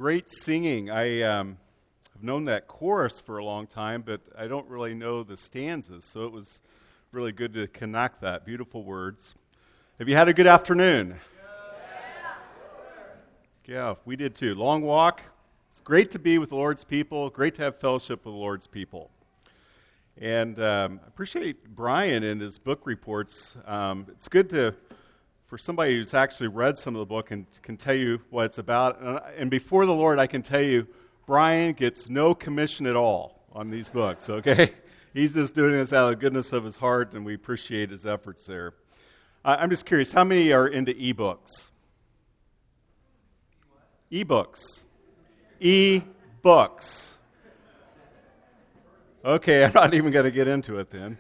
great singing. I've known that chorus for a long time, but I don't really know the stanzas, so it was really good to connect that. Beautiful words. Have you had a good afternoon? Yeah, we did too. Long walk. It's great to be with the Lord's people. Great to have fellowship with the Lord's people. And I appreciate Brian and his book reports. It's good for somebody who's actually read some of the book and can tell you what it's about. And before the Lord, I can tell you, Brian gets no commission at all on these books, okay? He's just doing this out of the goodness of his heart, and we appreciate his efforts there. I'm just curious, how many are into e-books? E-books. E-books. Okay, I'm not even going to get into it then.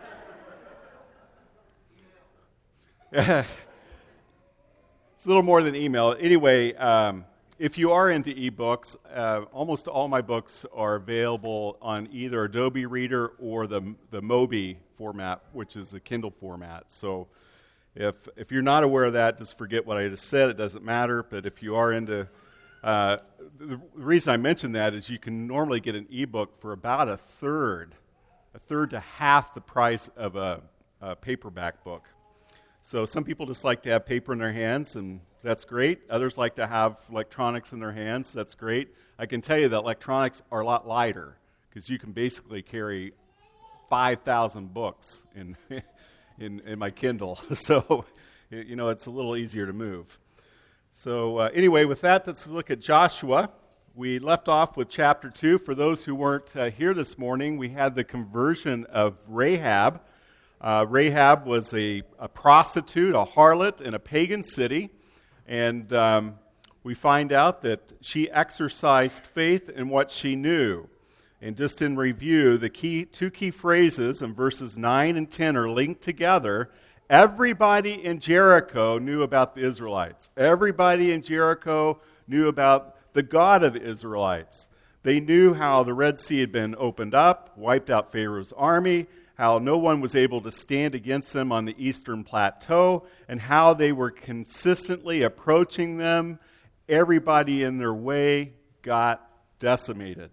It's a little more than email. Anyway, if you are into ebooks, almost all my books are available on either Adobe Reader or the Mobi format, which is the Kindle format. So if you're not aware of that, just forget what I just said. It doesn't matter. But if you are into the reason I mention that is you can normally get an ebook for about a third to half the price of a paperback book. So some people just like to have paper in their hands, and that's great. Others like to have electronics in their hands. That's great. I can tell you that electronics are a lot lighter because you can basically carry 5,000 books in my Kindle. So, it's a little easier to move. So anyway, with that, let's look at Joshua. We left off with chapter 2. For those who weren't here this morning, we had the conversion of Rahab. Rahab was a prostitute, a harlot in a pagan city, and we find out that she exercised faith in what she knew. And just in review, the two key phrases in verses 9 and 10 are linked together. Everybody in Jericho knew about the Israelites. Everybody in Jericho knew about the God of the Israelites. They knew how the Red Sea had been opened up, wiped out Pharaoh's army, how no one was able to stand against them on the eastern plateau, and how they were consistently approaching them. Everybody in their way got decimated.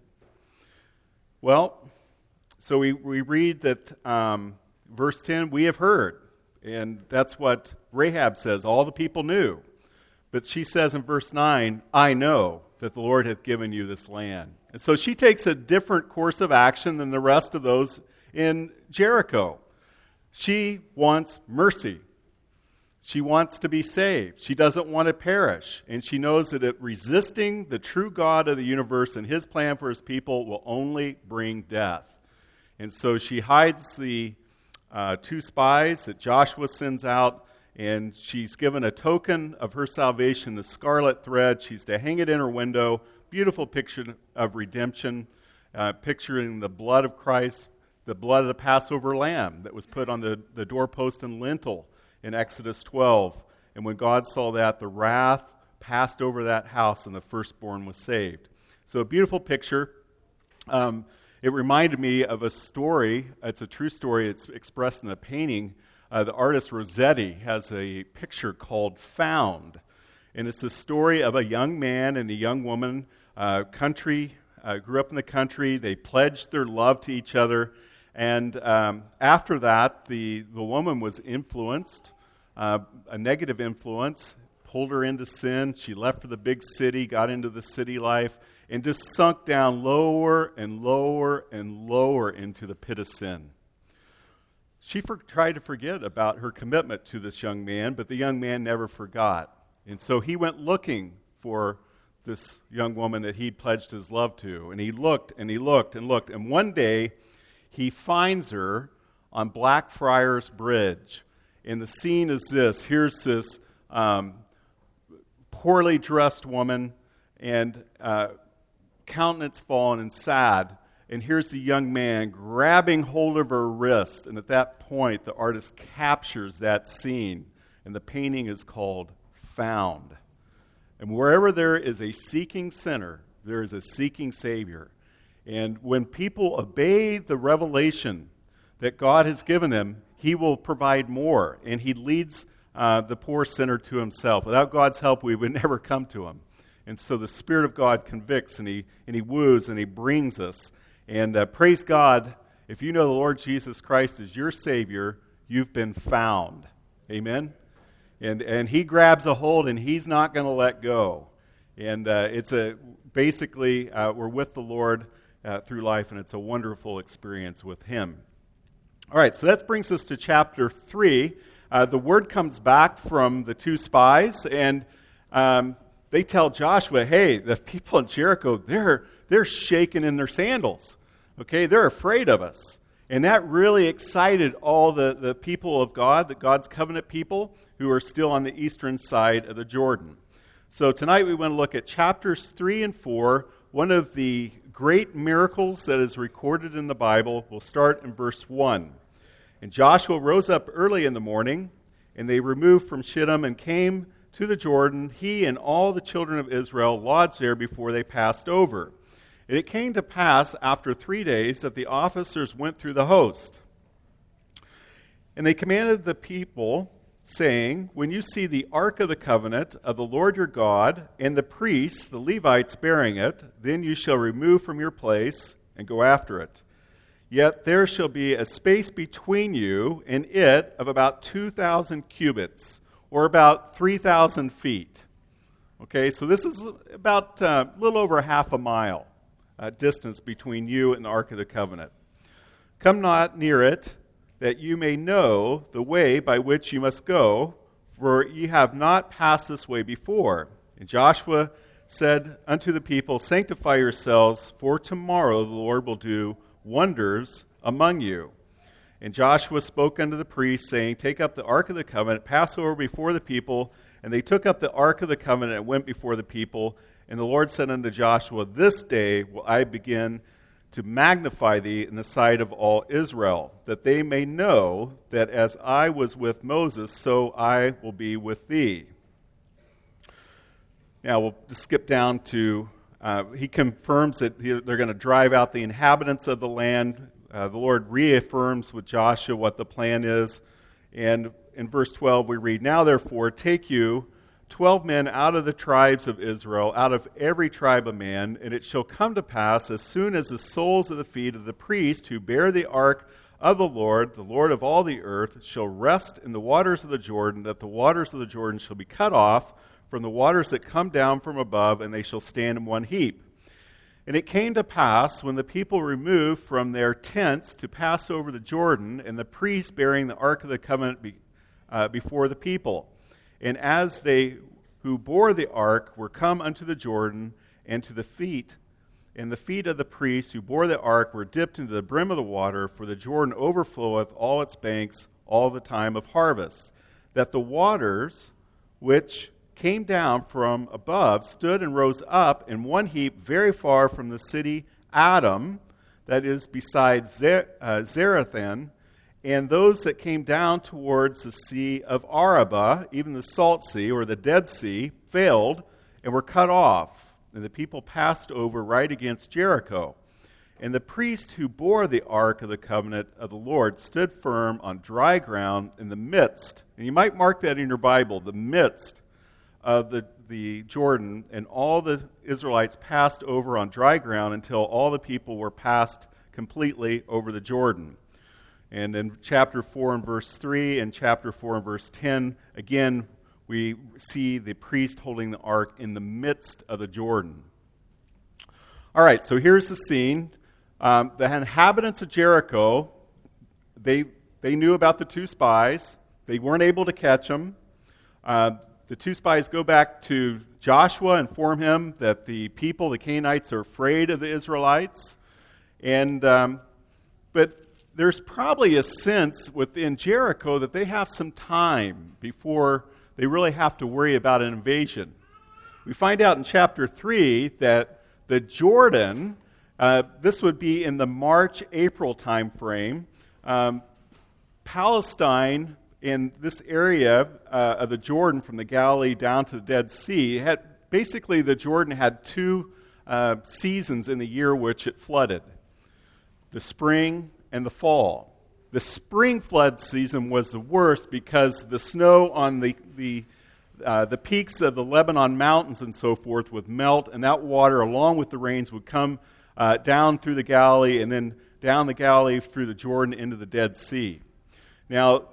Well, so we read that verse 10, we have heard. And that's what Rahab says. All the people knew. But she says in verse 9, I know that the Lord hath given you this land. And so she takes a different course of action than the rest of those in Jericho. She wants mercy. She wants to be saved. She doesn't want to perish. And she knows that resisting the true God of the universe and his plan for his people will only bring death. And so she hides the two spies that Joshua sends out, and she's given a token of her salvation, the scarlet thread. She's to hang it in her window. Beautiful picture of redemption, picturing the blood of Christ, the blood of the Passover lamb that was put on the doorpost and lintel in Exodus 12. And when God saw that, the wrath passed over that house and the firstborn was saved. So a beautiful picture. It reminded me of a story. It's a true story. It's expressed in a painting. The artist Rossetti has a picture called Found. And it's the story of a young man and a young woman, grew up in the country. They pledged their love to each other. And after that, the woman was influenced, a negative influence, pulled her into sin. She left for the big city, got into the city life, and just sunk down lower and lower and lower into the pit of sin. She tried to forget about her commitment to this young man, but the young man never forgot. And so he went looking for this young woman that he'd pledged his love to. And he looked and he looked and looked. And one day, he finds her on Blackfriars Bridge. And the scene is this. Here's this poorly dressed woman and countenance fallen and sad, and here's the young man grabbing hold of her wrist, and at that point the artist captures that scene, and the painting is called Found. And wherever there is a seeking sinner, there is a seeking Savior. And when people obey the revelation that God has given them, he will provide more, and he leads the poor sinner to himself. Without God's help, we would never come to him. And so the Spirit of God convicts, and He woos, and He brings us. And praise God, if you know the Lord Jesus Christ as your Savior, you've been found. Amen? And He grabs a hold, and He's not going to let go. And basically, we're with the Lord through life, and it's a wonderful experience with Him. All right, so that brings us to chapter 3. The word comes back from the two spies, and they tell Joshua, hey, the people in Jericho, they're shaking in their sandals. Okay, they're afraid of us. And that really excited all the people of God, God's covenant people, who are still on the eastern side of the Jordan. So tonight we want to look at chapters 3 and 4, one of the great miracles that is recorded in the Bible. We'll start in verse 1. And Joshua rose up early in the morning, and they removed from Shittim and came to the Jordan, he and all the children of Israel lodged there before they passed over. And it came to pass after 3 days that the officers went through the host. And they commanded the people, saying, when you see the ark of the covenant of the Lord your God, and the priests, the Levites, bearing it, then you shall remove from your place and go after it. Yet there shall be a space between you and it of about 2,000 cubits, or about 3,000 feet. Okay, so this is about a little over half a mile distance between you and the Ark of the Covenant. Come not near it, that you may know the way by which you must go, for ye have not passed this way before. And Joshua said unto the people, sanctify yourselves, for tomorrow the Lord will do wonders among you. And Joshua spoke unto the priests, saying, take up the ark of the covenant, pass over before the people. And they took up the ark of the covenant and went before the people. And the Lord said unto Joshua, this day will I begin to magnify thee in the sight of all Israel, that they may know that as I was with Moses, so I will be with thee. Now we'll just skip down to, he confirms that they're going to drive out the inhabitants of the land. The Lord reaffirms with Joshua what the plan is. And in verse 12 we read, now therefore take you 12 men out of the tribes of Israel, out of every tribe of man, and it shall come to pass, as soon as the soles of the feet of the priests who bear the ark of the Lord of all the earth, shall rest in the waters of the Jordan, that the waters of the Jordan shall be cut off from the waters that come down from above, and they shall stand in one heap. And it came to pass, when the people removed from their tents to pass over the Jordan, and the priests bearing the ark of the covenant before the people, and as they who bore the ark were come unto the Jordan, and to the feet, and the feet of the priests who bore the ark were dipped into the brim of the water, for the Jordan overfloweth all its banks all the time of harvest, that the waters which came down from above stood and rose up in one heap very far from the city Adam, that is beside Zarethan, and those that came down towards the sea of Arabah, even the salt sea or the Dead Sea, failed and were cut off. And the people passed over right against Jericho. And the priest who bore the ark of the covenant of the Lord stood firm on dry ground in the midst. And you might mark that in your Bible, the midst of the Jordan. And all the Israelites passed over on dry ground until all the people were passed completely over the Jordan. And in chapter 4 and verse 3 and chapter 4 and verse 10, again, we see the priest holding the ark in the midst of the Jordan. All right, so here's the scene. The inhabitants of Jericho, they knew about the two spies. They weren't able to catch them. The two spies go back to Joshua, inform him that the people, the Canaanites, are afraid of the Israelites. But there's probably a sense within Jericho that they have some time before they really have to worry about an invasion. We find out in chapter 3 that the Jordan, this would be in the March-April time frame, Palestine in this area of the Jordan from the Galilee down to the Dead Sea, basically the Jordan had two seasons in the year which it flooded, the spring and the fall. The spring flood season was the worst because the snow on the the peaks of the Lebanon mountains and so forth would melt, and that water, along with the rains, would come down through the Galilee and then down the Galilee through the Jordan into the Dead Sea. Now,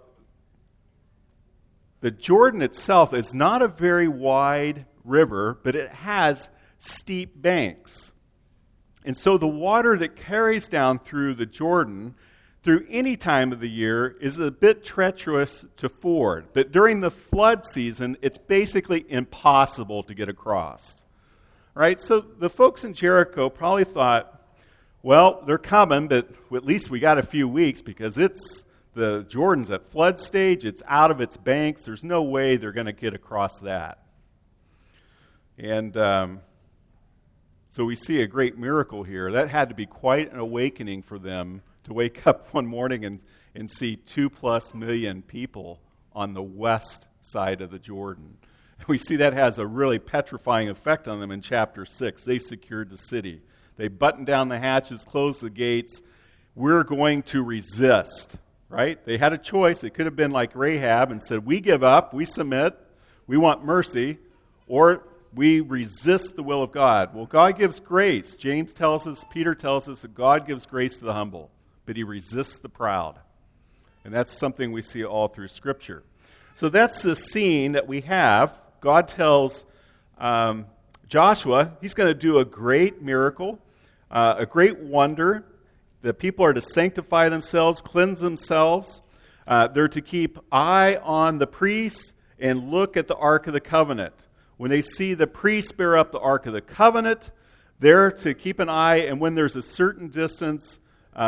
the Jordan itself is not a very wide river, but it has steep banks. And so the water that carries down through the Jordan through any time of the year is a bit treacherous to ford. But during the flood season, it's basically impossible to get across. Right? So the folks in Jericho probably thought, well, they're coming, but at least we got a few weeks because the Jordan's at flood stage. It's out of its banks. There's no way they're going to get across that. And so we see a great miracle here. That had to be quite an awakening for them to wake up one morning and see 2+ million people on the west side of the Jordan. We see that has a really petrifying effect on them in chapter 6. They secured the city. They buttoned down the hatches, closed the gates. We're going to resist, right? They had a choice. It could have been like Rahab and said, we give up, we submit, we want mercy, or we resist the will of God. Well, God gives grace. James tells us, Peter tells us that God gives grace to the humble, but he resists the proud. And that's something we see all through Scripture. So that's the scene that we have. God tells Joshua he's going to do a great miracle, a great wonder. The people are to sanctify themselves, cleanse themselves. They're to keep eye on the priests and look at the Ark of the Covenant. When they see the priests bear up the Ark of the Covenant, they're to keep an eye, and when there's a certain distance,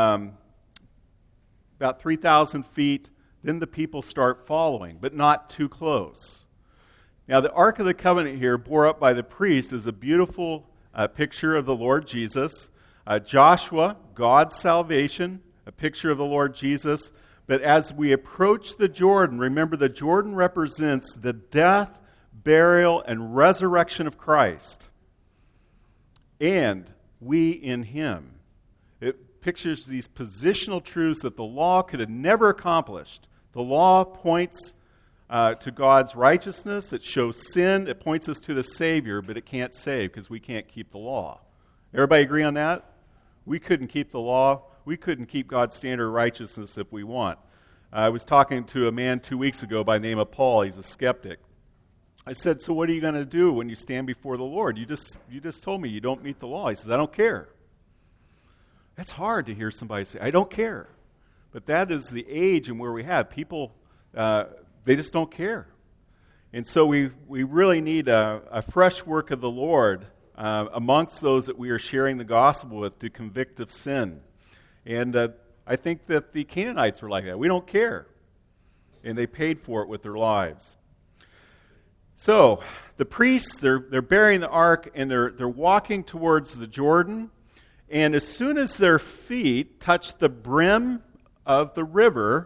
about 3,000 feet, then the people start following, but not too close. Now, the Ark of the Covenant here, bore up by the priest, is a beautiful picture of the Lord Jesus. Joshua, God's salvation, a picture of the Lord Jesus. But as we approach the Jordan, remember the Jordan represents the death, burial, and resurrection of Christ. And we in him. It pictures these positional truths that the law could have never accomplished. The law points to God's righteousness. It shows sin. It points us to the Savior, but it can't save because we can't keep the law. Everybody agree on that? We couldn't keep the law. We couldn't keep God's standard of righteousness if we want. I was talking to a man 2 weeks ago by the name of Paul. He's a skeptic. I said, so what are you going to do when you stand before the Lord? You just told me you don't meet the law. He says, I don't care. That's hard to hear somebody say, I don't care. But that is the age and where we have. People, they just don't care. And so we really need a fresh work of the Lord amongst those that we are sharing the gospel with to convict of sin. And I think that the Canaanites were like that. We don't care. And they paid for it with their lives. So the priests, they're bearing the ark, and they're walking towards the Jordan. And as soon as their feet touch the brim of the river,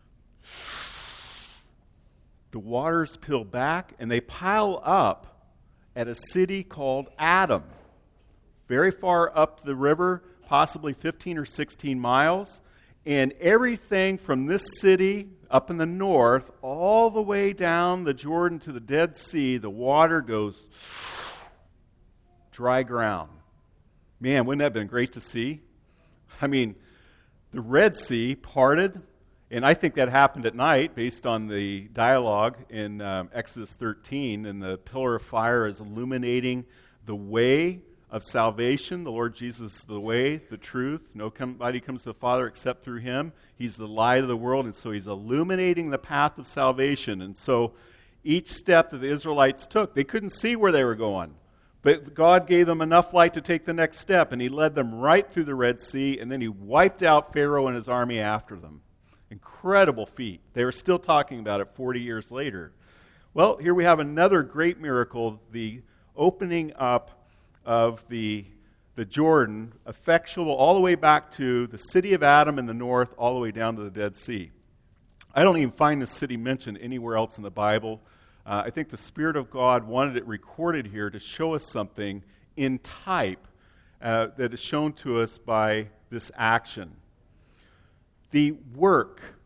the waters peel back, and they pile up at a city called Adam. Very far up the river, possibly 15 or 16 miles. And everything from this city up in the north, all the way down the Jordan to the Dead Sea, the water goes dry ground. Man, wouldn't that have been great to see? I mean, the Red Sea parted, and I think that happened at night based on the dialogue in Exodus 13, and the pillar of fire is illuminating the way of salvation. The Lord Jesus is the way, the truth. Nobody comes to the Father except through him. He's the light of the world, and so he's illuminating the path of salvation. And so each step that the Israelites took, they couldn't see where they were going. But God gave them enough light to take the next step, and he led them right through the Red Sea, and then he wiped out Pharaoh and his army after them. Incredible feat. They were still talking about it 40 years later. Well, here we have another great miracle, the opening up of the Jordan, effectual all the way back to the city of Adam in the north, all the way down to the Dead Sea. I don't even find this city mentioned anywhere else in the Bible. I think the Spirit of God wanted it recorded here to show us something in type that is shown to us by this action. The work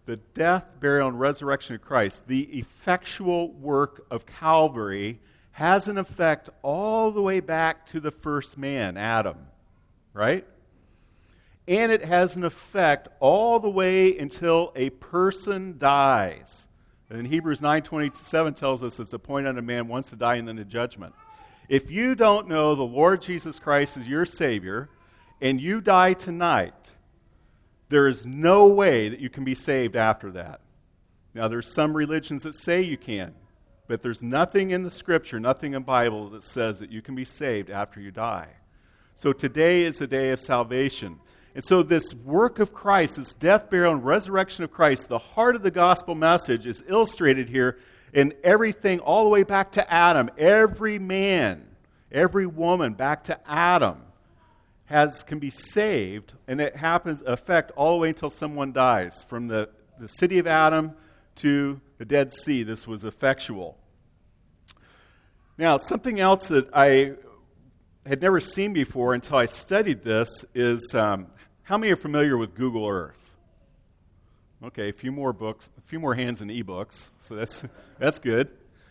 the death, burial, and resurrection of Christ, the effectual work of Calvary, has an effect all the way back to the first man, Adam, right? And it has an effect all the way until a person dies. And Hebrews 9:27 tells us it's appointed unto man once to die and then to judgment. If you don't know the Lord Jesus Christ as your Savior, and you die tonight, there is no way that you can be saved after that. Now, there's some religions that say you can, but there's nothing in the Scripture, nothing in the Bible that says that you can be saved after you die. So today is the day of salvation. And so this work of Christ, this death, burial, and resurrection of Christ, the heart of the gospel message is illustrated here in everything all the way back to Adam. Every man, every woman back to Adam can be saved, and it happens effect all the way until someone dies. From the city of Adam to the Dead Sea, this was effectual. Now, something else that I had never seen before until I studied this is how many are familiar with Google Earth? Okay, a few more books, a few more hands in ebooks, so that's good.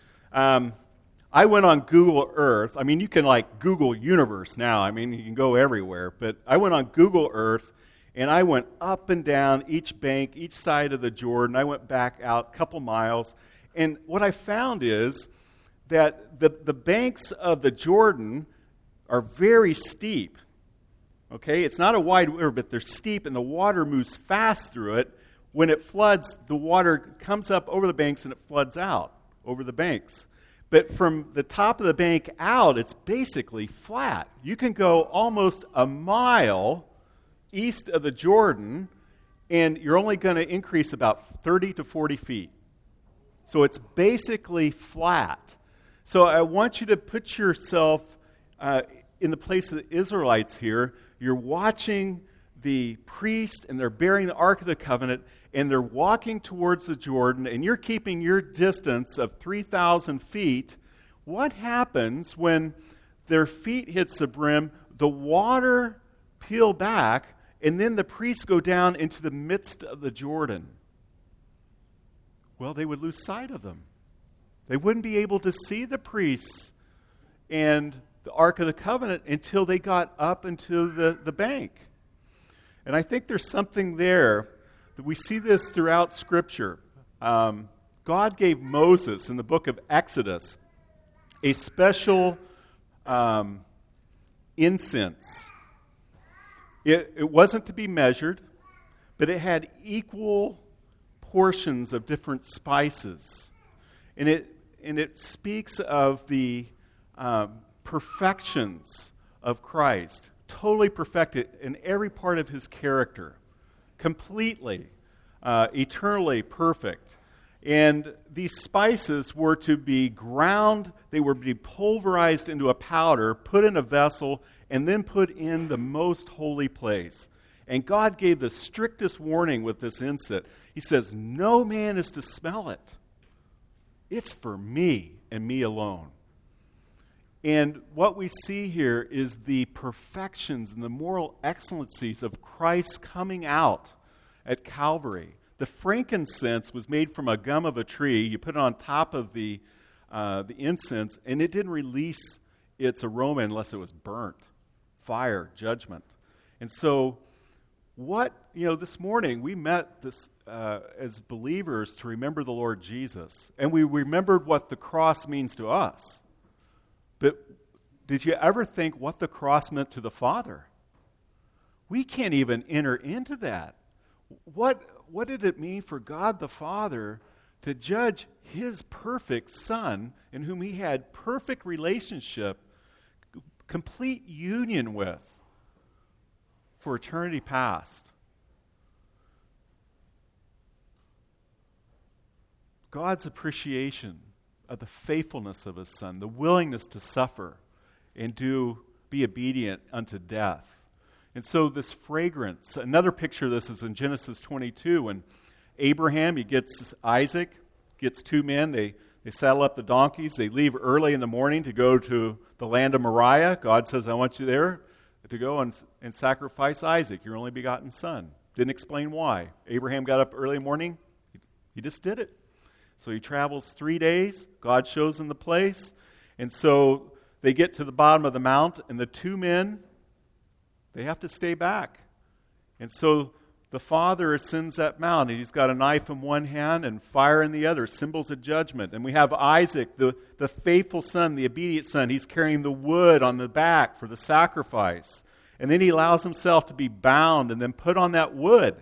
I went on Google Earth. I mean, you can Google Universe now. I mean, you can go everywhere. But I went on Google Earth, and I went up and down each bank, each side of the Jordan. I went back out a couple miles. And what I found is that the banks of the Jordan are very steep. Okay, it's not a wide river, but they're steep, and the water moves fast through it. When it floods, the water comes up over the banks, and it floods out over the banks. But from the top of the bank out, it's basically flat. You can go almost a mile east of the Jordan, and you're only going to increase about 30 to 40 feet. So it's basically flat. So I want you to put yourself in the place of the Israelites here. You're watching the priest, and they're bearing the Ark of the Covenant, and they're walking towards the Jordan, and you're keeping your distance of 3,000 feet. What happens when their feet hits the brim? The water peel back, and then the priests go down into the midst of the Jordan. Well, they would lose sight of them. They wouldn't be able to see the priests and the Ark of the Covenant until they got up into the bank. And I think there's something there that we see this throughout Scripture. God gave Moses in the book of Exodus a special incense. It wasn't to be measured, but it had equal portions of different spices. And it speaks of the perfections of Christ, totally perfected in every part of his character, completely, eternally perfect. And these spices were to be ground, they were to be pulverized into a powder, put in a vessel, and then put in the most holy place. And God gave the strictest warning with this incense. He says, no man is to smell it. It's for me and me alone. And what we see here is the perfections and the moral excellencies of Christ coming out at Calvary. The frankincense was made from a gum of a tree. You put it on top of the incense, and it didn't release its aroma unless it was burnt. Fire, judgment. And so this morning we met this as believers to remember the Lord Jesus. And we remembered what the cross means to us. But did you ever think what the cross meant to the Father? We can't even enter into that. What did it mean for God the Father to judge his perfect Son, in whom he had perfect relationship, complete union with, for eternity past? God's appreciation of the faithfulness of his Son, the willingness to suffer and be obedient unto death. And so this fragrance, another picture of this is in Genesis 22, when Abraham, he gets Isaac, gets two men, they saddle up the donkeys, they leave early in the morning to go to the land of Moriah. God says, I want you there to go and sacrifice Isaac, your only begotten son. Didn't explain why. Abraham got up early morning. He just did it. So he travels 3 days. God shows him the place. And so they get to the bottom of the mount, and the two men, they have to stay back. And so the father ascends that mount, and he's got a knife in one hand and fire in the other, symbols of judgment. And we have Isaac, the faithful son, the obedient son. He's carrying the wood on the back for the sacrifice. And then he allows himself to be bound and then put on that wood.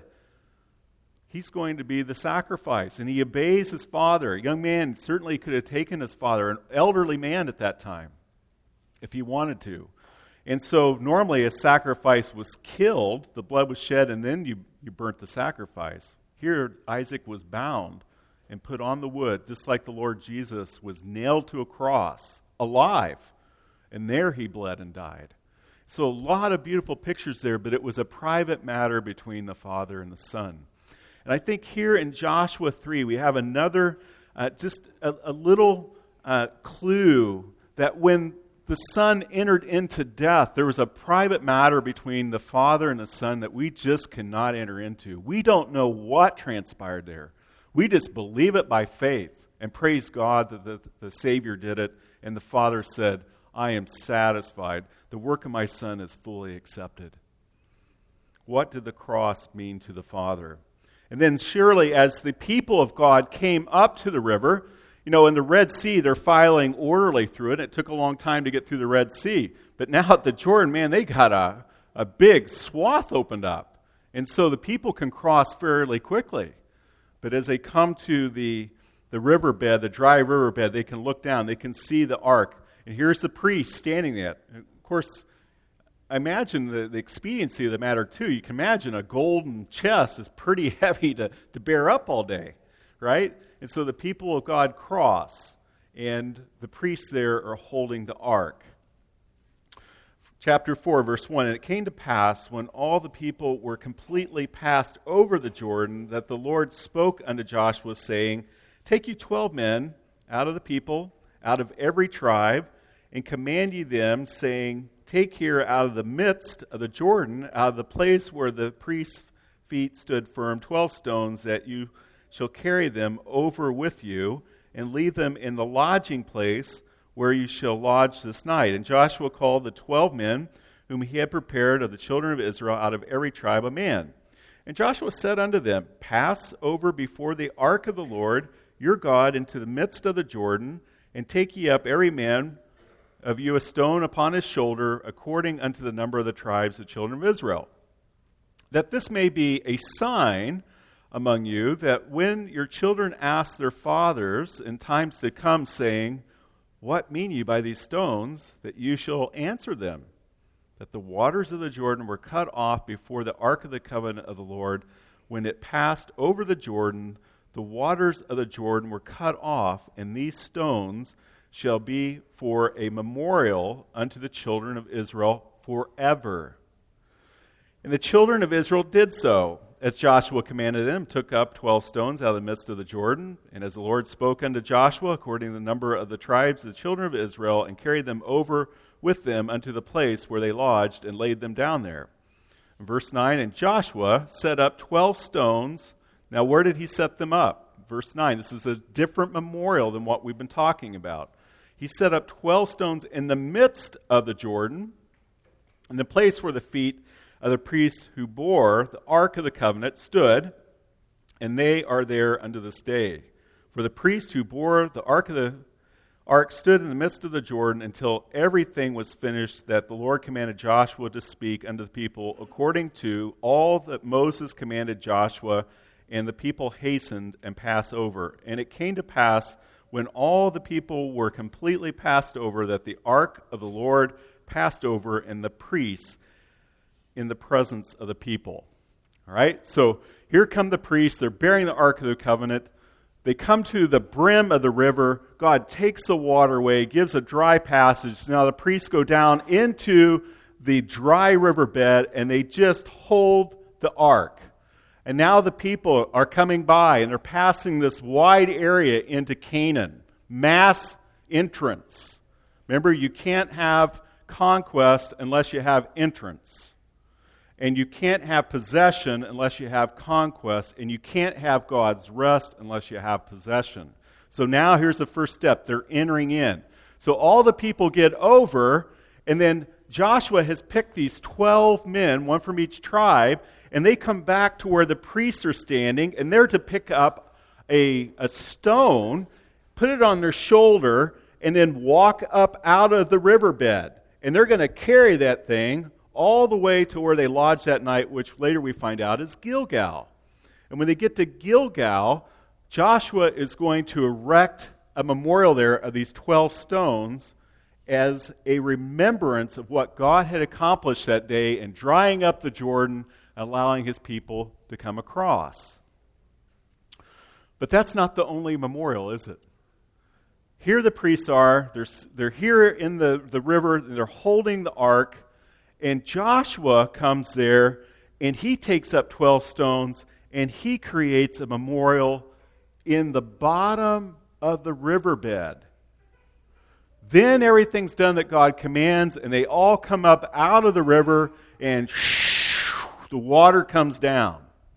He's going to be the sacrifice. And he obeys his father. A young man certainly could have taken his father, an elderly man at that time, if he wanted to. And so normally a sacrifice was killed, the blood was shed, and then you burnt the sacrifice. Here, Isaac was bound and put on the wood, just like the Lord Jesus was nailed to a cross, alive. And there he bled and died. So a lot of beautiful pictures there, but it was a private matter between the Father and the Son. And I think here in Joshua 3, we have another, just a little clue that when the Son entered into death, there was a private matter between the Father and the Son that we just cannot enter into. We don't know what transpired there. We just believe it by faith and praise God that the Savior did it, and the Father said, I am satisfied. The work of my Son is fully accepted. What did the cross mean to the Father? And then surely as the people of God came up to the river, in the Red Sea, they're filing orderly through it. It took a long time to get through the Red Sea. But now at the Jordan, man, they got a big swath opened up. And so the people can cross fairly quickly. But as they come to the riverbed, the dry riverbed, they can look down. They can see the ark. And here's the priest standing there. And of course, I imagine the expediency of the matter, too. You can imagine a golden chest is pretty heavy to bear up all day, right? And so the people of God cross, and the priests there are holding the ark. Chapter 4, verse 1, And it came to pass, when all the people were completely passed over the Jordan, that the Lord spoke unto Joshua, saying, Take you 12 men out of the people, out of every tribe, and command ye them, saying, Take here out of the midst of the Jordan, out of the place where the priest's feet stood firm, 12 stones, that you shall carry them over with you, and leave them in the lodging place where you shall lodge this night. And Joshua called the 12 men whom he had prepared of the children of Israel out of every tribe a man. And Joshua said unto them, Pass over before the ark of the Lord your God into the midst of the Jordan, and take ye up every man of you a stone upon his shoulder, according unto the number of the tribes of the children of Israel. That this may be a sign among you, that when your children ask their fathers in times to come, saying, What mean ye by these stones? That you shall answer them, that the waters of the Jordan were cut off before the ark of the covenant of the Lord. When it passed over the Jordan, the waters of the Jordan were cut off, and these stones shall be for a memorial unto the children of Israel forever. And the children of Israel did so, as Joshua commanded them, took up 12 stones out of the midst of the Jordan, and as the Lord spoke unto Joshua, according to the number of the tribes of the children of Israel, and carried them over with them unto the place where they lodged, and laid them down there. In verse 9, And Joshua set up 12 stones. Now where did he set them up? Verse 9, this is a different memorial than what we've been talking about. He set up 12 stones in the midst of the Jordan, in the place where the feet of the priests who bore the ark of the covenant stood, and they are there unto this day. For the priests who bore the ark stood in the midst of the Jordan until everything was finished that the Lord commanded Joshua to speak unto the people, according to all that Moses commanded Joshua, and the people hastened and passed over. And it came to pass, when all the people were completely passed over, that the ark of the Lord passed over, and the priests in the presence of the people. All right? So here come the priests. They're bearing the Ark of the Covenant. They come to the brim of the river. God takes the waterway, gives a dry passage. Now the priests go down into the dry riverbed, and they just hold the ark. And now the people are coming by, and they're passing this wide area into Canaan. Mass entrance. Remember, you can't have conquest unless you have entrance. And you can't have possession unless you have conquest, and you can't have God's rest unless you have possession. So now here's the first step. They're entering in. So all the people get over, and then Joshua has picked these 12 men, one from each tribe, and they come back to where the priests are standing, and they're to pick up a stone, put it on their shoulder, and then walk up out of the riverbed. And they're going to carry that thing all the way to where they lodge that night, which later we find out is Gilgal. And when they get to Gilgal, Joshua is going to erect a memorial there of these 12 stones as a remembrance of what God had accomplished that day in drying up the Jordan, allowing his people to come across. But that's not the only memorial, is it? Here the priests are. They're here in the river. They're holding the ark. And Joshua comes there, and he takes up 12 stones, and he creates a memorial in the bottom of the riverbed. Then everything's done that God commands, and they all come up out of the river, and the water comes down.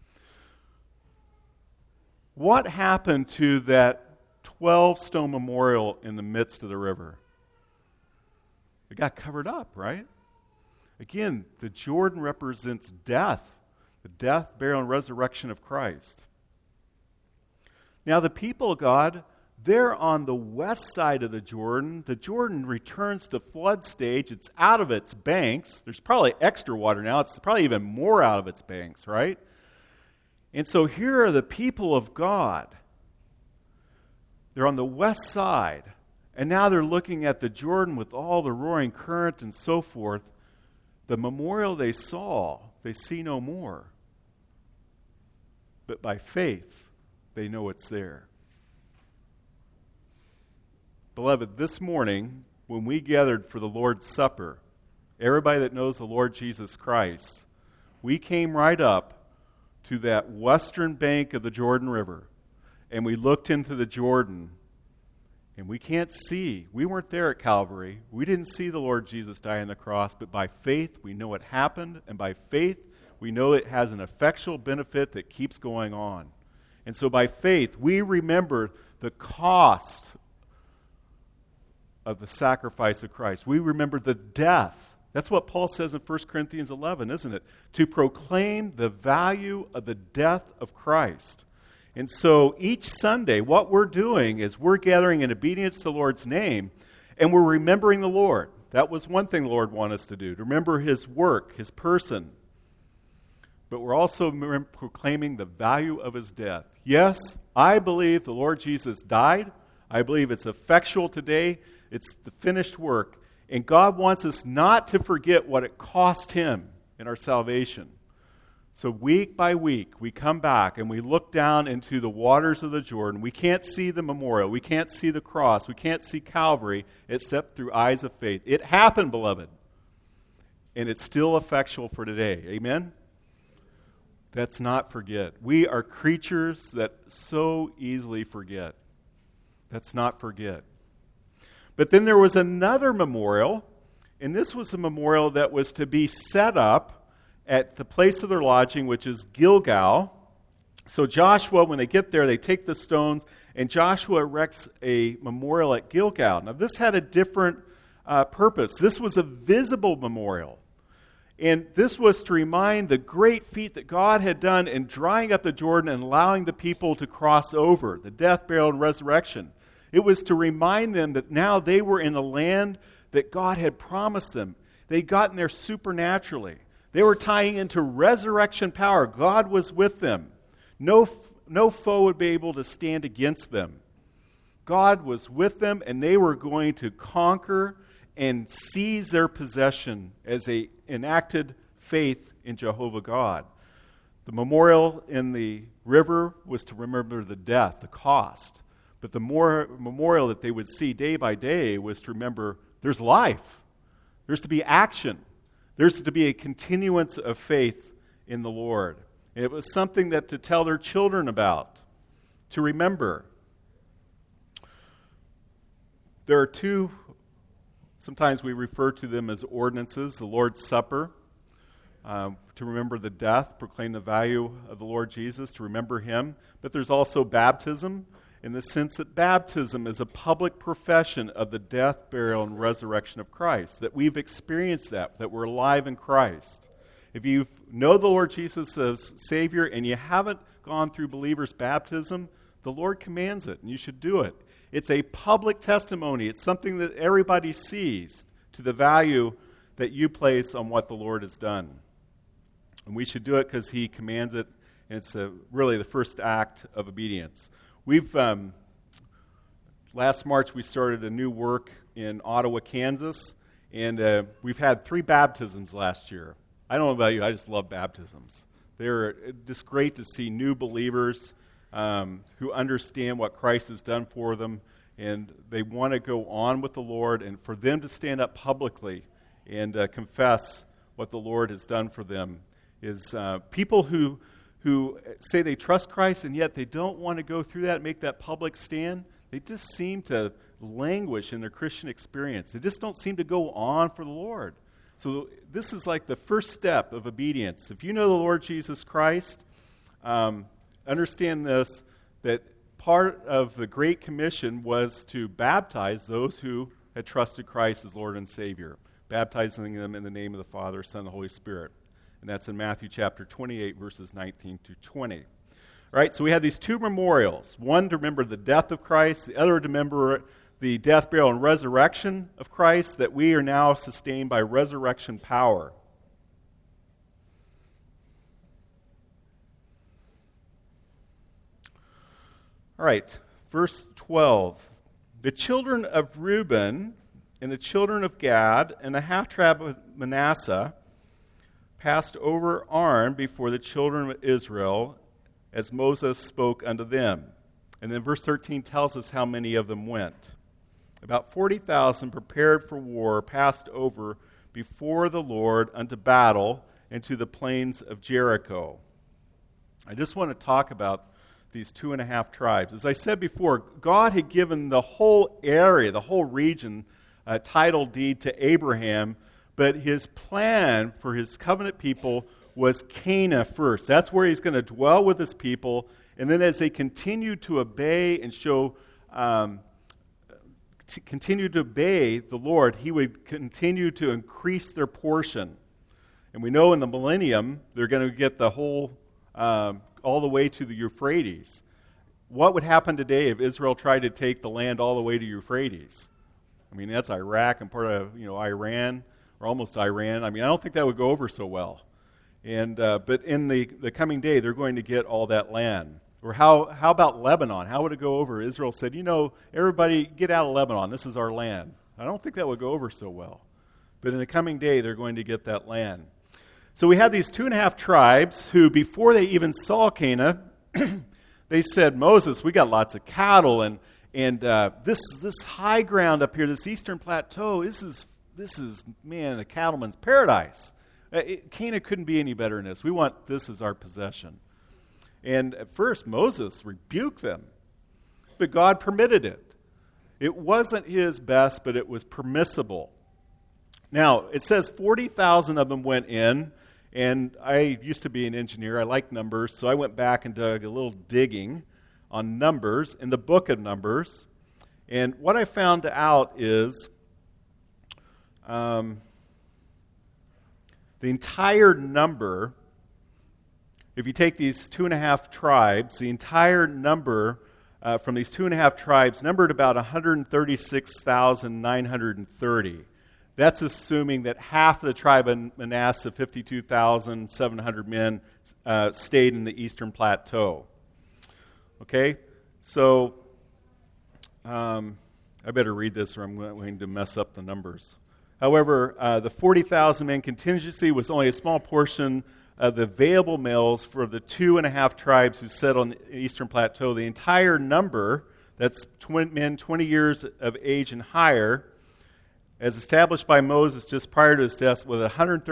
What happened to that 12-stone memorial in the midst of the river? It got covered up, right? Again, the Jordan represents death, the death, burial, and resurrection of Christ. Now, the people of God, they're on the west side of the Jordan. The Jordan returns to flood stage. It's out of its banks. There's probably extra water now. It's probably even more out of its banks, right? And so here are the people of God. They're on the west side. And now they're looking at the Jordan with all the roaring current and so forth. The memorial they saw, they see no more. But by faith, they know it's there. Beloved, this morning, when we gathered for the Lord's Supper, everybody that knows the Lord Jesus Christ, we came right up to that western bank of the Jordan River, and we looked into the Jordan, and we can't see. We weren't there at Calvary. We didn't see the Lord Jesus die on the cross, but by faith, we know it happened, and by faith, we know it has an effectual benefit that keeps going on. And so by faith, we remember the cost of the sacrifice of Christ. We remember the death. That's what Paul says in 1 Corinthians 11, isn't it? To proclaim the value of the death of Christ. And so each Sunday, what we're doing is we're gathering in obedience to the Lord's name, and we're remembering the Lord. That was one thing the Lord wanted us to do, to remember his work, his person. But we're also proclaiming the value of his death. Yes, I believe the Lord Jesus died. I believe it's effectual today. It's the finished work. And God wants us not to forget what it cost him in our salvation. So week by week, we come back and we look down into the waters of the Jordan. We can't see the memorial. We can't see the cross. We can't see Calvary except through eyes of faith. It happened, beloved. And it's still effectual for today. Amen? Let's not forget. We are creatures that so easily forget. Let's not forget. But then there was another memorial, and this was a memorial that was to be set up at the place of their lodging, which is Gilgal. So Joshua, when they get there, they take the stones, and Joshua erects a memorial at Gilgal. Now, this had a different purpose. This was a visible memorial. And this was to remind the great feat that God had done in drying up the Jordan and allowing the people to cross over, the death, burial, and resurrection. It was to remind them that now they were in a land that God had promised them. They'd gotten there supernaturally. They were tying into resurrection power. God was with them. No foe would be able to stand against them. God was with them, and they were going to conquer and seize their possession as they enacted faith in Jehovah God. The memorial in the river was to remember the death, the cost. But the memorial that they would see day by day was to remember there's life. There's to be action. There's to be a continuance of faith in the Lord. And it was something that to tell their children about, to remember. There are two, sometimes we refer to them as ordinances, the Lord's Supper. to remember the death, proclaim the value of the Lord Jesus, to remember him. But there's also baptism, in the sense that baptism is a public profession of the death, burial, and resurrection of Christ, that we've experienced that we're alive in Christ. If you know the Lord Jesus as Savior and you haven't gone through believer's baptism, the Lord commands it, and you should do it. It's a public testimony. It's something that everybody sees to the value that you place on what the Lord has done. And we should do it because he commands it, and it's really the first act of obedience. Last March we started a new work in Ottawa, Kansas, and we've had 3 baptisms last year. I don't know about you, I just love baptisms. They're just great to see new believers who understand what Christ has done for them, and they want to go on with the Lord, and for them to stand up publicly and confess what the Lord has done for them is people who say they trust Christ and yet they don't want to go through that, make that public stand. They just seem to languish in their Christian experience. They just don't seem to go on for the Lord. So this is like the first step of obedience. If you know the Lord Jesus Christ, understand this, that part of the Great Commission was to baptize those who had trusted Christ as Lord and Savior, baptizing them in the name of the Father, Son, and the Holy Spirit. And that's in Matthew chapter 28, verses 19 to 20. All right, so we have these 2 memorials. One to remember the death of Christ, the other to remember the death, burial, and resurrection of Christ, that we are now sustained by resurrection power. All right, verse 12. The children of Reuben and the children of Gad and the half-tribe of Manasseh passed over Arnon before the children of Israel, as Moses spoke unto them. And then verse 13 tells us how many of them went. About 40,000 prepared for war passed over before the Lord unto battle into the plains of Jericho. I just want to talk about these 2.5 tribes. As I said before, God had given the whole area, the whole region, a title deed to Abraham, but his plan for his covenant people was Canaan first. That's where he's going to dwell with his people, and then as they continue to obey and continue to obey the Lord, he would continue to increase their portion. And we know in the millennium, they're going to get the whole, all the way to the Euphrates. What would happen today if Israel tried to take the land all the way to Euphrates? I mean, that's Iraq and part of Iran, or almost Iran. I mean, I don't think that would go over so well. And but in the coming day, they're going to get all that land. Or how about Lebanon? How would it go over? Israel said, everybody get out of Lebanon. This is our land. I don't think that would go over so well. But in the coming day, they're going to get that land. So we have these 2.5 tribes who, before they even saw Canaan, they said, Moses, we got lots of cattle, and this high ground up here, this eastern plateau, this is man, a cattleman's paradise. Canaan couldn't be any better than this. We want this as our possession. And at first, Moses rebuked them, but God permitted it. It wasn't his best, but it was permissible. Now, it says 40,000 of them went in, and I used to be an engineer. I like numbers, so I went back and dug a little digging on numbers in the book of Numbers. And what I found out is the entire number, if you take these 2.5 tribes, the entire number from these 2.5 tribes numbered about 136,930. That's assuming that half of the tribe of Manasseh, 52,700 men, stayed in the eastern plateau. Okay? So, I better read this or I'm going to mess up the numbers. However, the 40,000 man contingency was only a small portion of the available males for the 2.5 tribes who settled on the eastern plateau. The entire number, that's men 20 years of age and higher, as established by Moses just prior to his death, was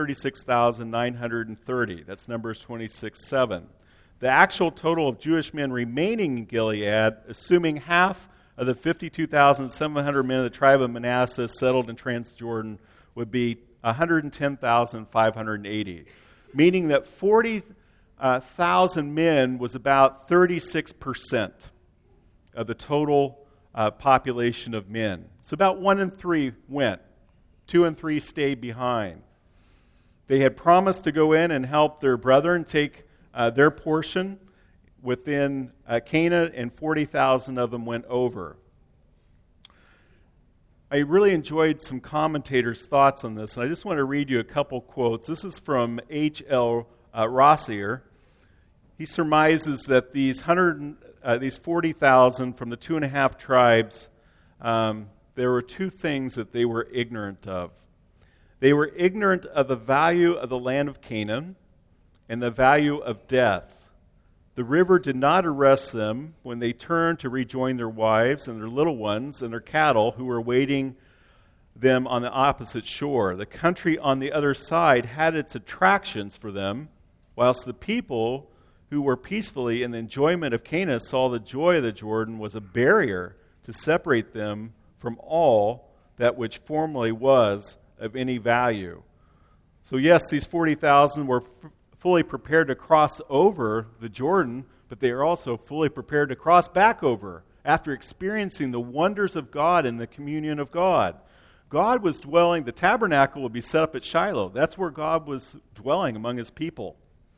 136,930. That's Numbers 26:7. The actual total of Jewish men remaining in Gilead, assuming half of the 52,700 men of the tribe of Manasseh settled in Transjordan, would be 110,580. meaning that 40,000 men was about 36% of the total population of men. So about 1 in 3 went. 2 and 3 stayed behind. They had promised to go in and help their brethren take their portion within Canaan, and 40,000 of them went over. I really enjoyed some commentators' thoughts on this, and I just want to read you a couple quotes. This is from H.L. Rossier. He surmises that these 40,000 from the 2.5 tribes, there were two things that they were ignorant of. They were ignorant of the value of the land of Canaan and the value of death. The river did not arrest them when they turned to rejoin their wives and their little ones and their cattle who were waiting them on the opposite shore. The country on the other side had its attractions for them, whilst the people who were peacefully in the enjoyment of Canaan saw the joy of the Jordan was a barrier to separate them from all that which formerly was of any value. So yes, these 40,000 were fully prepared to cross over the Jordan, but they are also fully prepared to cross back over after experiencing the wonders of God and the communion of God. God was dwelling, the tabernacle would be set up at Shiloh. That's where God was dwelling among his people.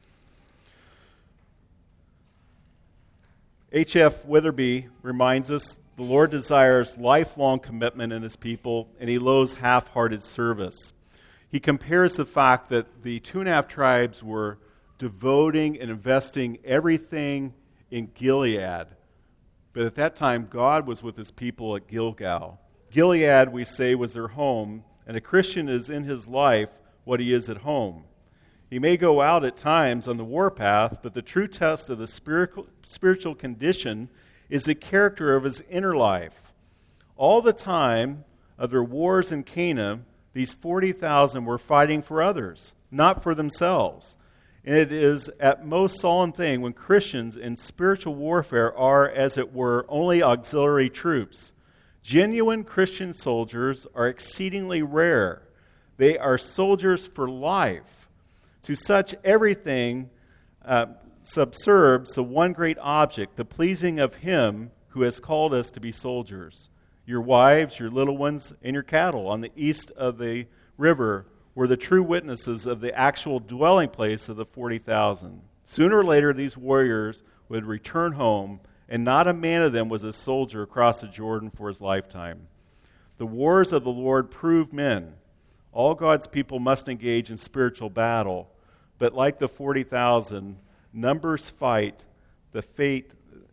H.F. Witherby reminds us the Lord desires lifelong commitment in his people, and he loathes half-hearted service. He compares the fact that the 2.5 tribes were devoting and investing everything in Gilead. But at that time, God was with his people at Gilgal. Gilead, we say, was their home, and a Christian is in his life what he is at home. He may go out at times on the warpath, but the true test of the spiritual condition is the character of his inner life. All the time of their wars in Canaan, these 40,000 were fighting for others, not for themselves. And it is at most solemn thing when Christians in spiritual warfare are, as it were, only auxiliary troops. Genuine Christian soldiers are exceedingly rare. They are soldiers for life. To such everything subserves the one great object, the pleasing of him who has called us to be soldiers. Your wives, your little ones, and your cattle on the east of the river were the true witnesses of the actual dwelling place of the 40,000. Sooner or later, these warriors would return home, and not a man of them was a soldier across the Jordan for his lifetime. The wars of the Lord prove men. All God's people must engage in spiritual battle, but like the 40,000, numbers fight the fight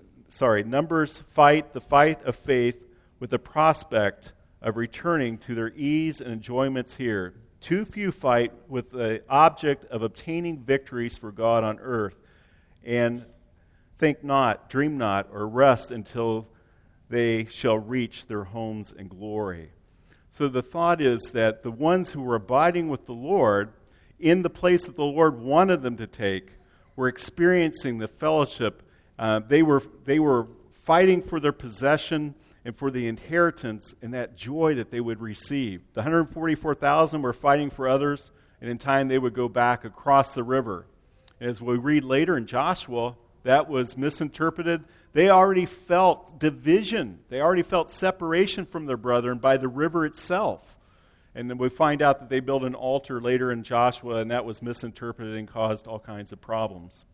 of faith with the prospect of returning to their ease and enjoyments here. Too few fight with the object of obtaining victories for God on earth, and think not, dream not, or rest until they shall reach their homes in glory. So the thought is that the ones who were abiding with the Lord in the place that the Lord wanted them to take were experiencing the fellowship. They were fighting for their possession and for the inheritance and that joy that they would receive. The 144,000 were fighting for others, and in time they would go back across the river. And as we read later in Joshua, that was misinterpreted. They already felt division. They already felt separation from their brethren by the river itself. And then we find out that they built an altar later in Joshua, and that was misinterpreted and caused all kinds of problems.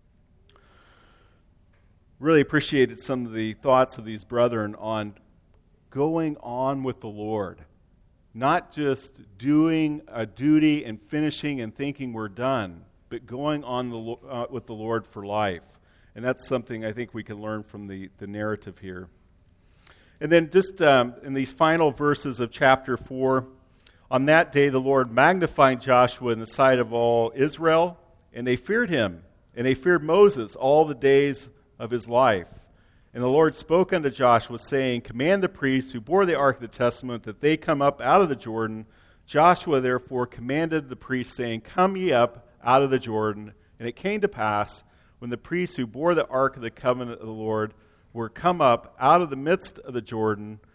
Really appreciated some of the thoughts of these brethren on going on with the Lord. Not just doing a duty and finishing and thinking we're done, but going on with the Lord for life. And that's something I think we can learn from the narrative here. And then just in these final verses of chapter 4, on that day the Lord magnified Joshua in the sight of all Israel, and they feared him, and they feared Moses all the days of his life. And the Lord spoke unto Joshua, saying, Command the priests who bore the ark of the testament that they come up out of the Jordan. Joshua therefore commanded the priests, saying, Come ye up out of the Jordan. And it came to pass, when the priests who bore the ark of the covenant of the Lord were come up out of the midst of the Jordan,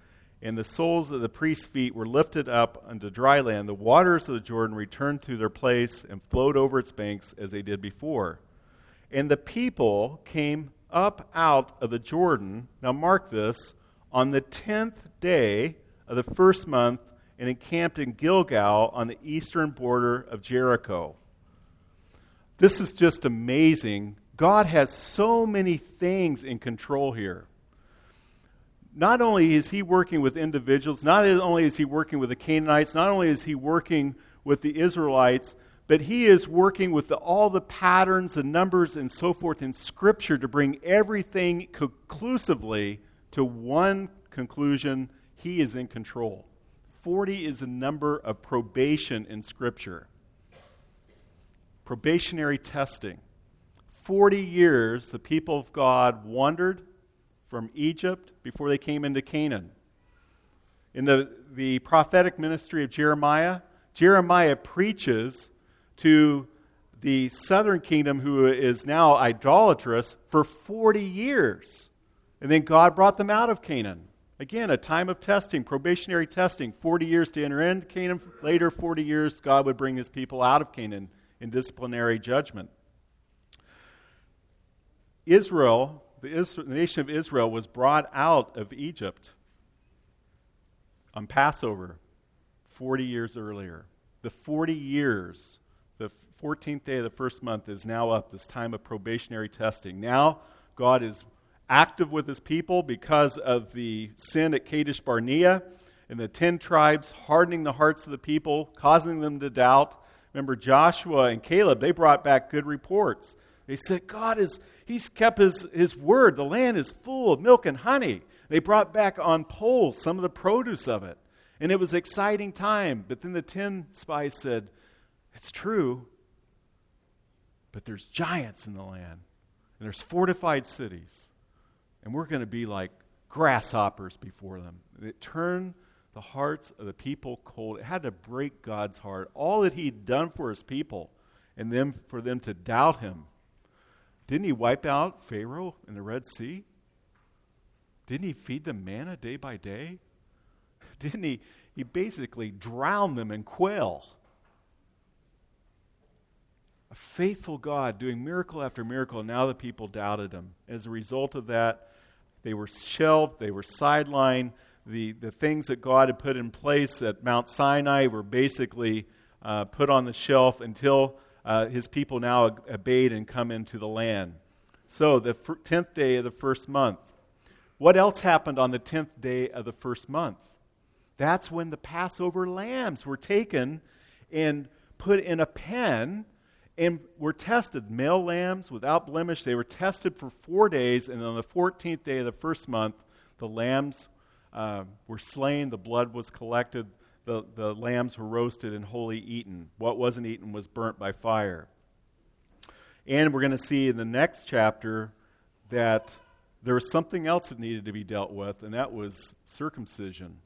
and the soles of the priest's feet were lifted up unto dry land. The waters of the Jordan returned to their place and flowed over its banks as they did before. And the people came up out of the Jordan, now mark this, on the 10th day of the first month, and encamped in Gilgal on the eastern border of Jericho. This is just amazing. God has so many things in control here. Not only is he working with individuals, not only is he working with the Canaanites, not only is he working with the Israelites, but he is working with all the patterns, the numbers, and so forth in Scripture to bring everything conclusively to one conclusion: he is in control. 40 is the number of probation in Scripture. Probationary testing. 40 years the people of God wandered from Egypt before they came into Canaan. In the prophetic ministry of Jeremiah, Jeremiah preaches to the southern kingdom, who is now idolatrous, for 40 years. And then God brought them out of Canaan. Again, a time of testing, probationary testing, 40 years to enter into Canaan. Later, 40 years, God would bring his people out of Canaan in disciplinary judgment. Israel, the nation of Israel, was brought out of Egypt on Passover 40 years earlier. The 40 years, the 14th day of the first month is now up, this time of probationary testing. Now, God is active with his people because of the sin at Kadesh Barnea and the 10 tribes hardening the hearts of the people, causing them to doubt. Remember, Joshua and Caleb, they brought back good reports. They said, he's kept his word. The land is full of milk and honey. They brought back on poles some of the produce of it. And it was an exciting time. But then the 10 spies said, it's true, but there's giants in the land. And there's fortified cities. And we're going to be like grasshoppers before them. It turned the hearts of the people cold. It had to break God's heart. All that he'd done for his people, and then for them to doubt him. Didn't he wipe out Pharaoh in the Red Sea? Didn't he feed them manna day by day? Didn't he basically drown them in quail? A faithful God doing miracle after miracle, and now the people doubted him. As a result of that, they were shelved, they were sidelined. The things that God had put in place at Mount Sinai were basically put on the shelf until his people now obeyed and come into the land. So the 10th day of the first month. What else happened on the 10th day of the first month? That's when the Passover lambs were taken and put in a pen and were tested. Male lambs without blemish, they were tested for 4 days, and on the 14th day of the first month, the lambs were slain, the blood was collected, the lambs were roasted and wholly eaten. What wasn't eaten was burnt by fire. And we're going to see in the next chapter that there was something else that needed to be dealt with, and that was circumcision.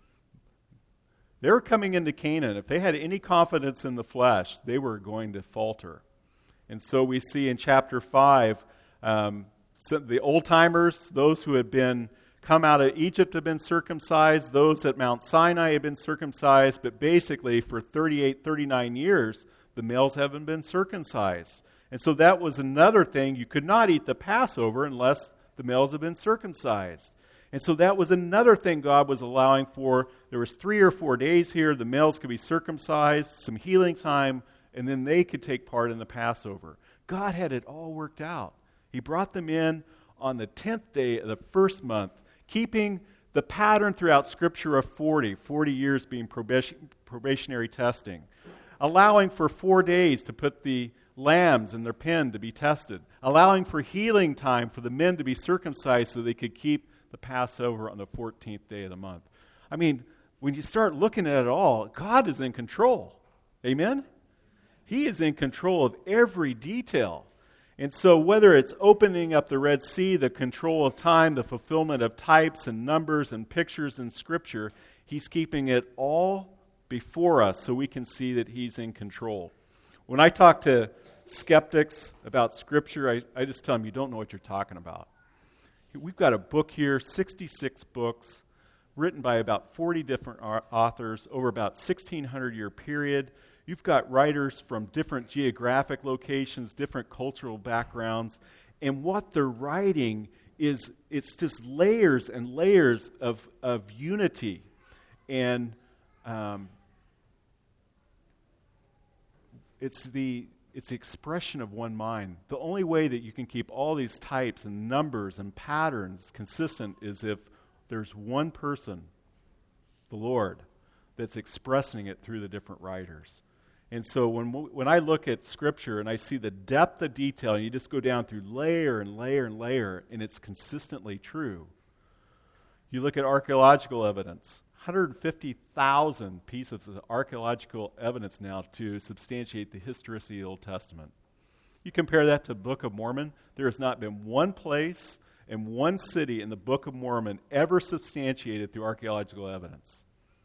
They were coming into Canaan. If they had any confidence in the flesh, they were going to falter. And so we see in chapter 5, the old-timers, those who had been come out of Egypt have been circumcised, those at Mount Sinai have been circumcised, but basically for 38, 39 years, the males haven't been circumcised. And so that was another thing. You could not eat the Passover unless the males have been circumcised. And so that was another thing God was allowing for. There was 3 or 4 days here. The males could be circumcised, some healing time, and then they could take part in the Passover. God had it all worked out. He brought them in on the 10th day of the first month, keeping the pattern throughout Scripture of 40 years being probationary testing, allowing for 4 days to put the lambs in their pen to be tested, allowing for healing time for the men to be circumcised so they could keep the Passover on the 14th day of the month. I mean, when you start looking at it all, God is in control. Amen? He is in control of every detail. And so whether it's opening up the Red Sea, the control of time, the fulfillment of types and numbers and pictures in Scripture, He's keeping it all before us so we can see that He's in control. When I talk to skeptics about Scripture, I just tell them, you don't know what you're talking about. We've got a book here, 66 books, written by about 40 different authors over about 1,600-year period. You've got writers from different geographic locations, different cultural backgrounds, and what they're writing is, it's just layers and layers of unity. And it's the expression of one mind. The only way that you can keep all these types and numbers and patterns consistent is if there's one person, the Lord, that's expressing it through the different writers. And so when I look at Scripture and I see the depth of detail, and you just go down through layer and layer and layer, and it's consistently true. You look at archaeological evidence, 150,000 pieces of archaeological evidence now to substantiate the historicity of the Old Testament. You compare that to the Book of Mormon, there has not been one place and one city in the Book of Mormon ever substantiated through archaeological evidence.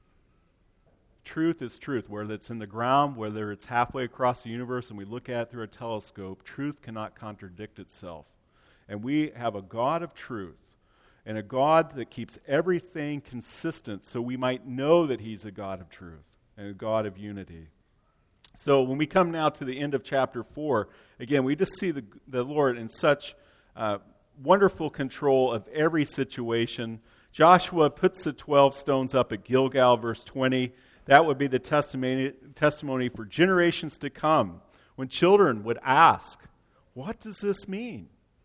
Truth is truth, whether it's in the ground, whether it's halfway across the universe and we look at it through a telescope, truth cannot contradict itself. And we have a God of truth and a God that keeps everything consistent so we might know that He's a God of truth and a God of unity. So when we come now to the end of chapter 4, again, we just see the Lord in such wonderful control of every situation. Joshua puts the 12 stones up at Gilgal, verse 20. That would be the testimony for generations to come. When children would ask, what does this mean?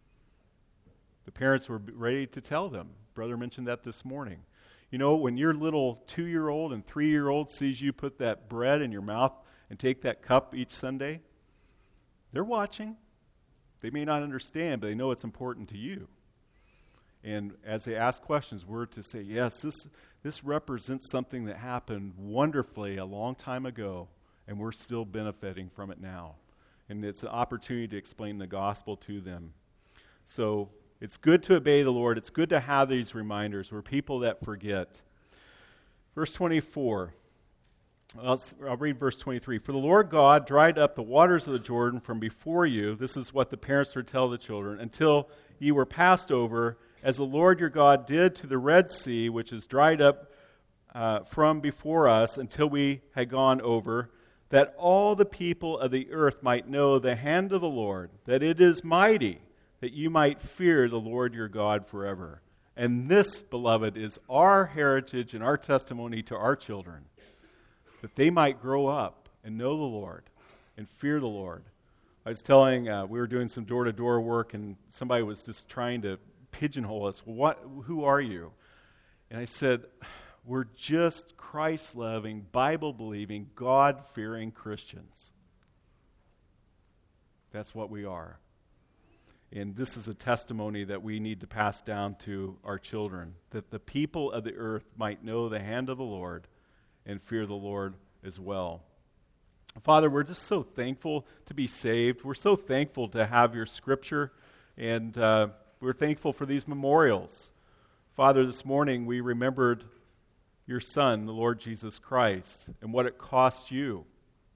The parents were ready to tell them. Brother mentioned that this morning. You know, when your little 2-year-old and 3-year-old sees you put that bread in your mouth and take that cup each Sunday, they're watching. They may not understand, but they know it's important to you. And as they ask questions, we're to say, yes, this represents something that happened wonderfully a long time ago, and we're still benefiting from it now. And it's an opportunity to explain the gospel to them. So it's good to obey the Lord. It's good to have these reminders. We're people that forget. Verse 24. I'll read verse 23. For the Lord God dried up the waters of the Jordan from before you. This is what the parents would tell the children. Until ye were passed over, as the Lord your God did to the Red Sea, which is dried up from before us until we had gone over, that all the people of the earth might know the hand of the Lord, that it is mighty, that you might fear the Lord your God forever. And this, beloved, is our heritage and our testimony to our children, that they might grow up and know the Lord and fear the Lord. I was telling, we were doing some door-to-door work, and somebody was just trying to pigeonhole us. Who are you? And I said, we're just Christ-loving, Bible-believing, God-fearing Christians. That's what we are. And this is a testimony that we need to pass down to our children, that the people of the earth might know the hand of the Lord and fear the Lord as well. Father, we're just so thankful to be saved. We're so thankful to have your Scripture, and we're thankful for these memorials. Father, this morning we remembered your Son, the Lord Jesus Christ, and what it cost you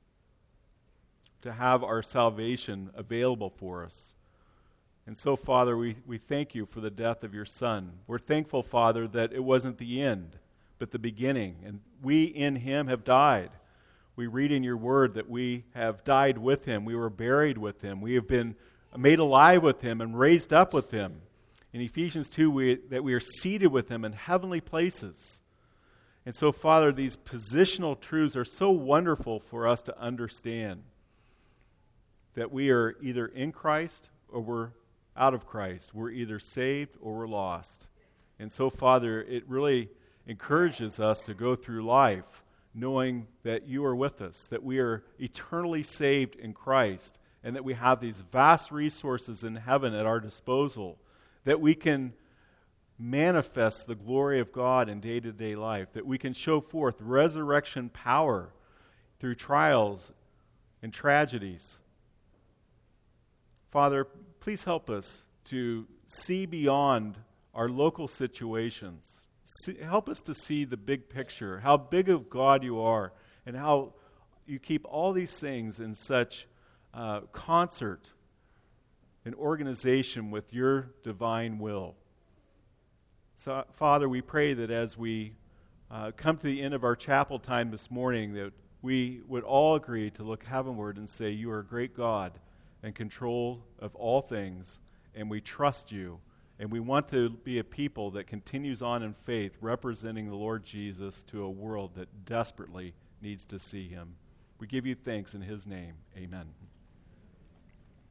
to have our salvation available for us. And so, Father, we thank you for the death of your Son. We're thankful, Father, that it wasn't the end, but the beginning. And we in him have died. We read in your word that we have died with him. We were buried with him. We have been made alive with him and raised up with him. In Ephesians 2, that we are seated with him in heavenly places. And so, Father, these positional truths are so wonderful for us to understand, that we are either in Christ or we're out of Christ. We're either saved or we're lost. And so, Father, it really encourages us to go through life knowing that you are with us, that we are eternally saved in Christ, and that we have these vast resources in heaven at our disposal, that we can manifest the glory of God in day-to-day life, that we can show forth resurrection power through trials and tragedies. Father, please help us to see beyond our local situations. Help us to see the big picture, how big of God you are, and how you keep all these things in such concert and organization with your divine will. So, Father, we pray that as we come to the end of our chapel time this morning, that we would all agree to look heavenward and say, you are a great God in control of all things, and we trust you. And we want to be a people that continues on in faith, representing the Lord Jesus to a world that desperately needs to see him. We give you thanks in his name. Amen.